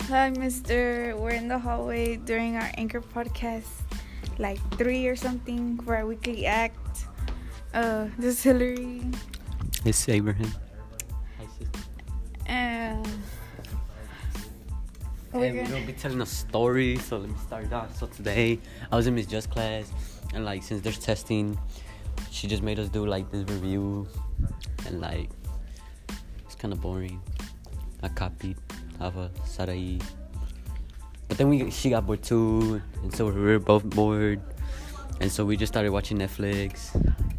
Hi, mister. We're in the hallway during our Anchor podcast, like 3 or something, for our weekly act. This is Hillary. It's Abraham. Hi, sister. And We're gonna be telling a story, so let me start off. So today, I was in Miss Just class, and since there's testing, she just made us do this review, and it's kind of boring. I copied Ava Sarai, but then she got bored too, and so we were both bored, and so we just started watching Netflix.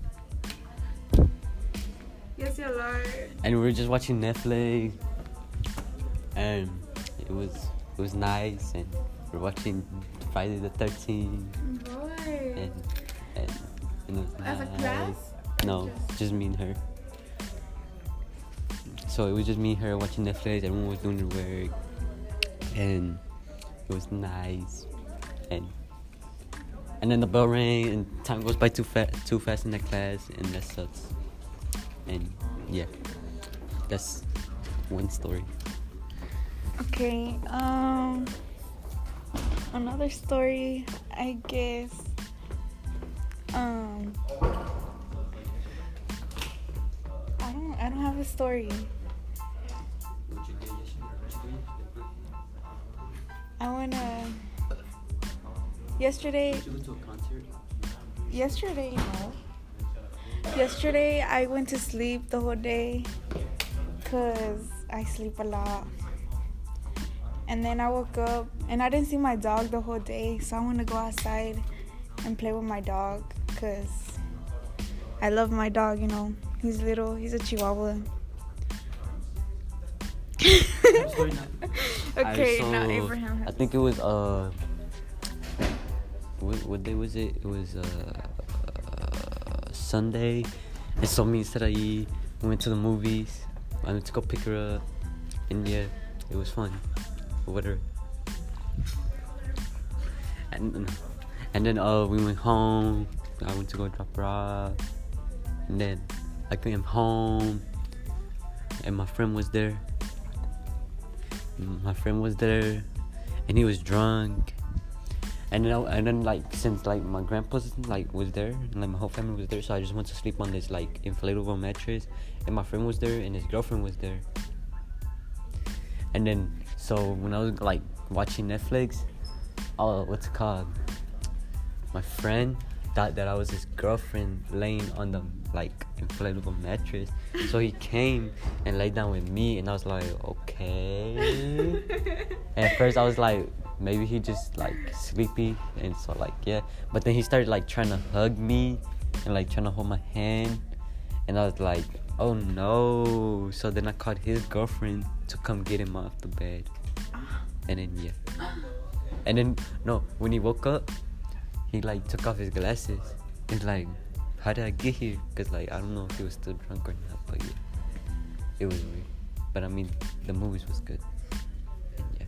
Yes, you are. And we were just watching Netflix, and it was nice, and we're watching Friday the 13th. Boy. And it was As a nice. class? No, just me and her. So it was just me and her watching Netflix. Everyone was doing their work, and it was nice. And then the bell rang, and time goes by too fast in that class, and that sucks. And yeah, that's one story. Okay. Another story, I guess. I don't have a story. Yesterday. Did you go to a concert? Yesterday, no. Yesterday, I went to sleep the whole day because I sleep a lot. And then I woke up and I didn't see my dog the whole day, so I want to go outside and play with my dog because I love my dog, He's little, he's a Chihuahua. Okay, now Abraham. I think it was what day was it? It was Sunday. And so me and Sarai, we went to the movies. I went to go pick her up, and yeah, it was fun. Whatever. And then we went home. I went to go drop her off, and then I came home, and my friend was there. And he was drunk. And then since my grandpa's was there, and my whole family was there, so I just went to sleep on this inflatable mattress, and my friend was there, and his girlfriend was there. And then so when I was watching Netflix, what's it called? My friend thought that I was his girlfriend laying on the inflatable mattress, so he came and laid down with me, and I was like, okay. And at first I was like, maybe he just sleepy, and so yeah. But then he started trying to hug me and trying to hold my hand, and I was like, oh no. So then I called his girlfriend to come get him off the bed. And then yeah. And then no, when he woke up, he took off his glasses. He's like, how did I get here? Because I don't know if he was still drunk or not, but yeah, it was weird. But I mean, the movies was good. And yeah.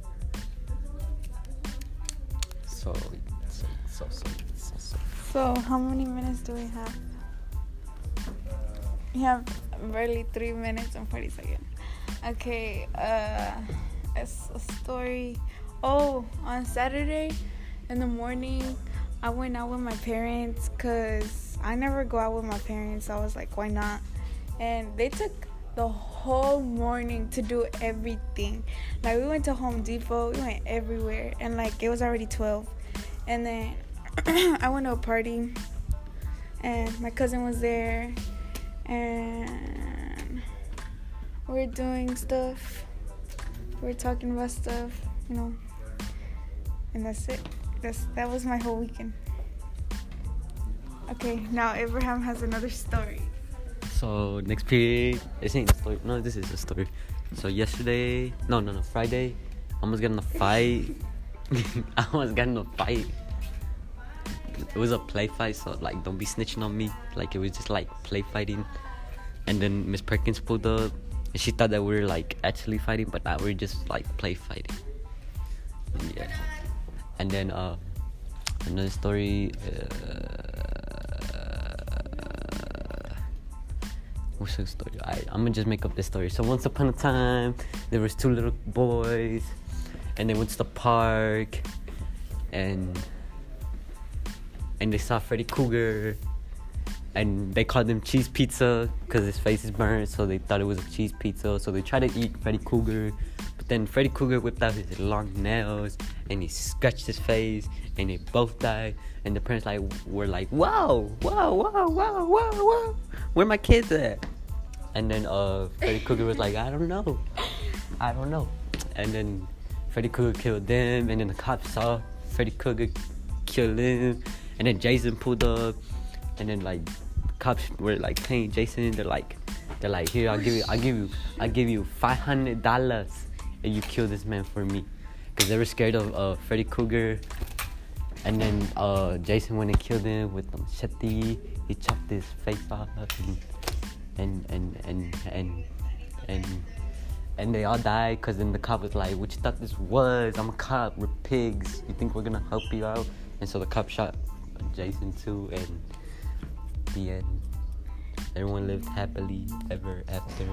So how many minutes do we have? We have barely 3 minutes and 40 seconds. Okay, it's a story. Oh, on Saturday in the morning, I went out with my parents because I never go out with my parents. So I was like, why not? And they took the whole morning to do everything. We went to Home Depot, we went everywhere, and it was already 12. And then I went to a party, and my cousin was there, and we were doing stuff. We were talking about stuff, and that's it. That was my whole weekend. Okay, now Abraham has another story. So next period, this ain't a story. No, this is a story. So yesterday, Friday, I almost got in a fight. It was a play fight, so don't be snitching on me. It was just play fighting. And then Miss Perkins pulled up, and she thought that we were actually fighting, but we were just play fighting. And yeah. And then another story. What's the story? I'm gonna just make up this story. So once upon a time, there was two little boys, and they went to the park, and they saw Freddy Krueger, and they called him cheese pizza because his face is burnt, so they thought it was a cheese pizza. So they tried to eat Freddy Krueger, but then Freddy Krueger whipped out his long nails and he scratched his face, and they both died. And the parents were like, wow, where my kids at? And then Freddy Krueger was like, I don't know. And then Freddy Krueger killed them, and then the cops saw Freddy Krueger kill him, and then Jason pulled up, and then cops were paying Jason. They're like, here, I'll give you $500 and you kill this man for me, because they were scared of Freddy Krueger. And then Jason went and killed him with a machete. He chopped his face off, and they all died. Because then the cop was like, what you thought this was? I'm a cop, we're pigs, you think we're gonna help you out? And so the cop shot Jason too, and the end. Everyone lived happily ever after.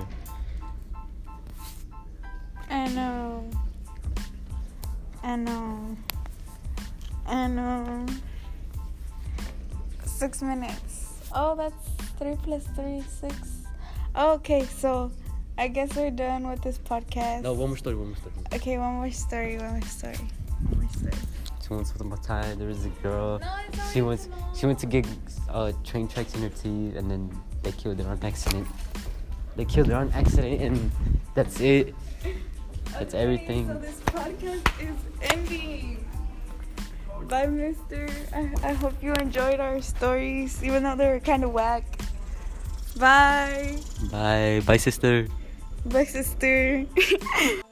And 6 minutes. Oh, that's 3 plus 3, 6. Okay, so I guess we're done with this podcast. No, one more story. Okay, one more story. So once upon a time, there was a girl. She went to get train tracks in her teeth, and then they killed her on accident. And that's it. That's everything. So this podcast is ending. Bye, mister. I hope you enjoyed our stories, even though they were kind of whack. Bye. Bye, sister. Bye, sister.